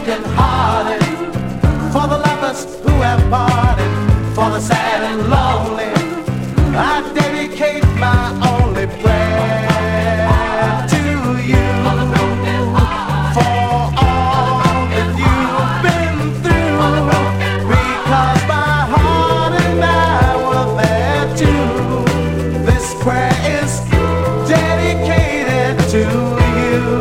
broken hearted, for the lovers who have parted, for the sad and lonely, I dedicate my only prayer to you. For all that you've been through, because my heart and I were there too. This prayer is dedicated to you.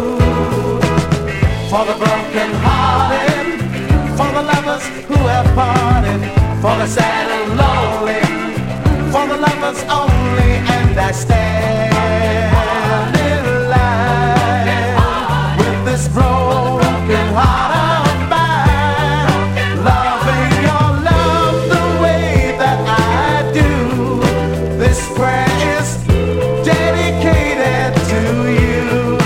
For the broken hearted, for the lovers who have parted, for the sad and lonely, for the lovers only, and I stand in line with this broken heart of mine, loving your love the way that I do. This prayer is dedicated to you.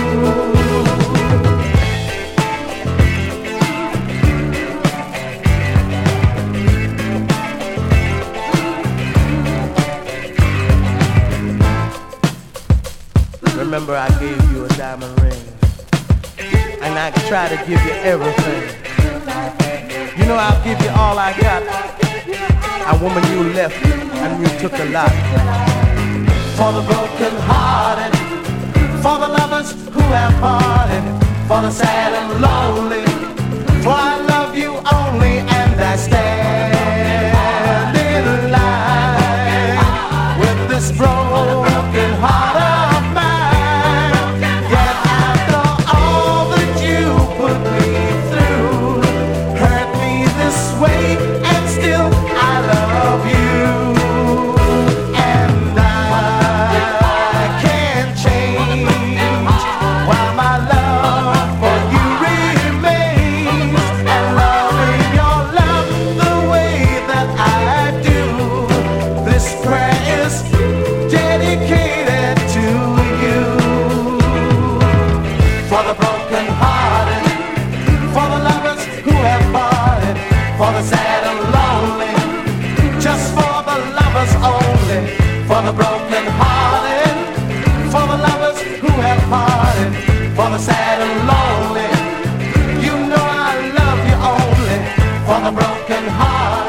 Remember, I gave you a diamond ring, and I try to give you everything. You know, I'll give you all I got. And woman, you left and you took a lot. For the broken hearted, for the lovers who have parted, for the sad and lonely, for I love you only, and I stand in line with this broken heart of mine. For the sad and lonely, just for the lovers only. For the broken hearted, for the lovers who have parted, for the sad and lonely, you know I love you only. For the broken hearted.